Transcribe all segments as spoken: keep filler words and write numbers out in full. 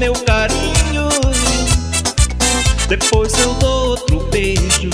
meu carinho, depois eu dou outro beijo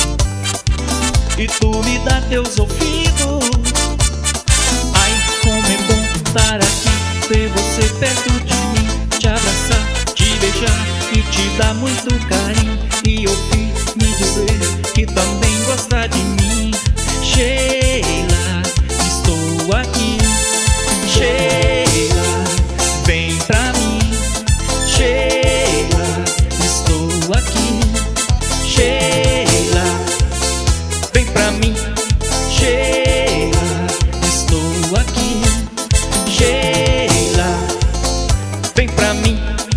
e tu me dá teus ouvidos. Ai, como é bom estar aqui, ter você perto de mim, te abraçar, te beijar e te dar muito carinho, e ouvir me dizer que também gosta de mim. Sheila, estou aqui. Sheila, vem pra mim. Sheila, estou aqui. Sheila, vem pra mim. Sheila, estou aqui. Sheila, vem pra mim.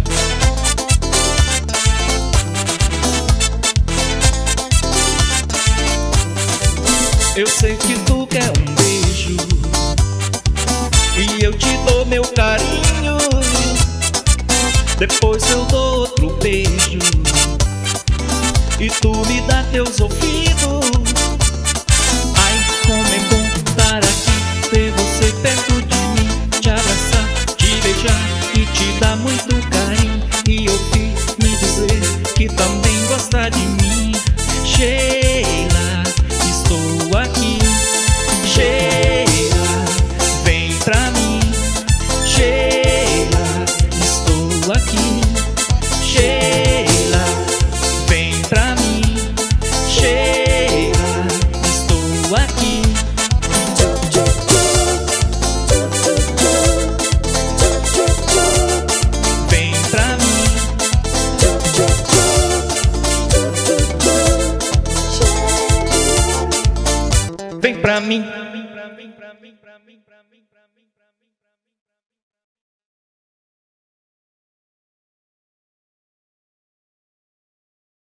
Eu sei que tu quer um beijo e eu te dou meu carinho, depois eu dou outro beijo e tu me dá teus ouvidos. Ai, como é bom estar aqui, ter você perto de mim, te abraçar, te beijar e te dar muito carinho, e ouvir me dizer que também gosta de mim. Sheila, estou aqui. Sheila, vem pra mim. Sheila, estou aqui. Sheila, vem pra mim. Sheila, estou aqui. Vem pra mim. Vem pra mim.